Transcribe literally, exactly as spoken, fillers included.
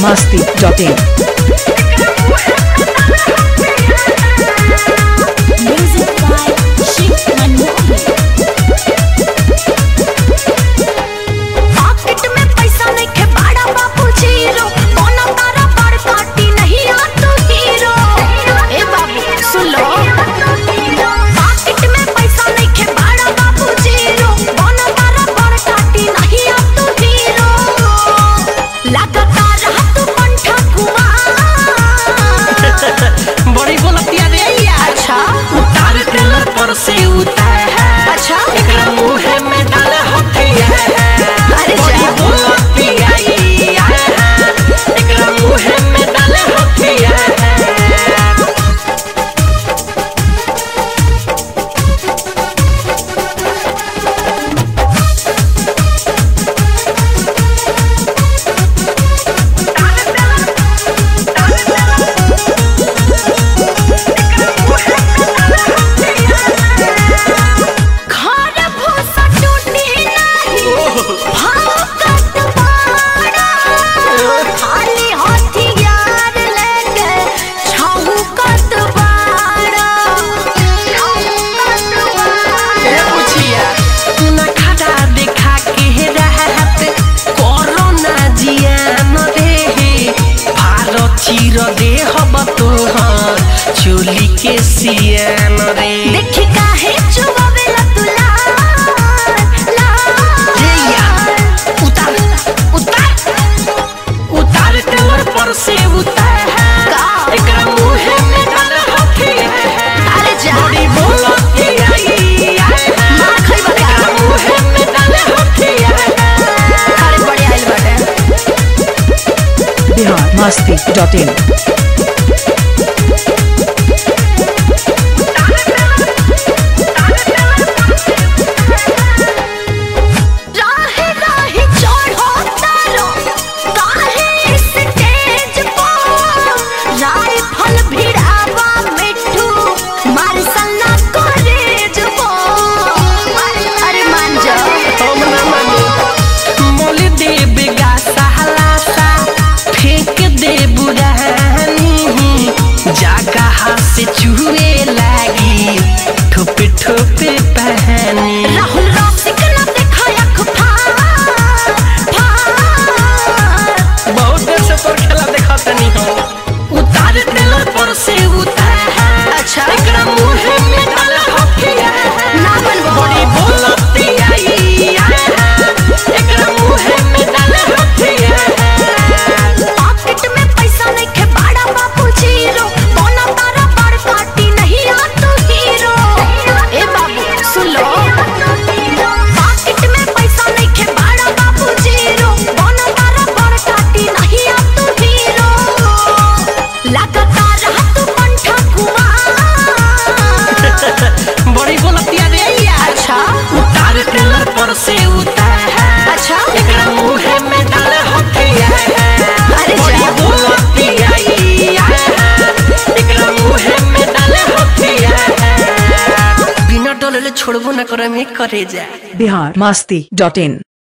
masti dot in. Music by Shiv Manmohan. Pocket में पैसा नहीं खे बड़ा बाबू जीरो कोनो तारा बड़ पार्टी नहीं आ तू हीरो ए बाबू सुन लो पॉकेट में पैसा नहीं खे बड़ा बाबू जीरो कोनो तारा बड़ पार्टी नहीं आ तू हीरो लगातार हाथ पंठा घुमा बड़ी बोलतिया रे यार। अच्छा उतार टेलर पर से उतार है। अच्छा एकरा मुंह में डाल हथिया है। अरे बड़ी जा बोलतिया यार। एकरा मुंह में डाल हथिया है। घर भूसा टूटी नहीं भागत बाड़ा खाली हथियार लेके छौकत बाड़ा ए पूछिया ना खड़ा देखा के रहत कोरोना जियान रे भारत चीर दे हब तोहर चोली के सियान रे। देखी काहे चुबावेला तू लाल ये यार लाल उतार उतार उतार टेलर पर से उतार है। का? एकरा मुंह में डाल हथिया है। अरे जा बड़ी बोलतिया मार खइबा का एकरा मुंह में डाल हथिया है। अरे बड़े आइल बाटे Bihar masti dot in. राहे राहे चढ़ो तारो काहे स्टेज पर राइफल भिड़ावा मिठू मार्शल ना कॉलेज पर अरे मान जा हम ना मानी मोल दे बेगा सहला सा फेंक दे बुढ़ानी जागा हाथ से चूहे लागी ठोपे ठोपे पहनी। राहुल रसिक ना देखा अख फार फार बहुत देर से तोर खेला देखा तनी हो। उतार टेलर पर से उतार है। अच्छा एकरा मुंह में डाल हथिया है। ना बनबो बड़ी बोलतिया एकरा मुंह में डाल हथिया है। पॉकेट में पैसा नहीं खे बड़ा बाबू जीरो कोनो तारा बड़ पार्टी नहीं आ तू हीरो ए बाबू सुन लो पॉकेट में पैसा नहीं खे बड़ा बाबू जीरो कोनो तारा बड़ पार्टी नहीं आ तू हीरो लगातार हाथ पंठा घुमा बड़ी बोलतिया रे यार। अच्छा उतार टेलर पर से उतार है। अच्छा एकरा मुंह में डाल हथिया है। अरे बड़ी जा बोलतिया एकरा मुंह में डाल हथिया है। बिना डोले छोड़बो ना करे में करे जा। Bihar masti dot in.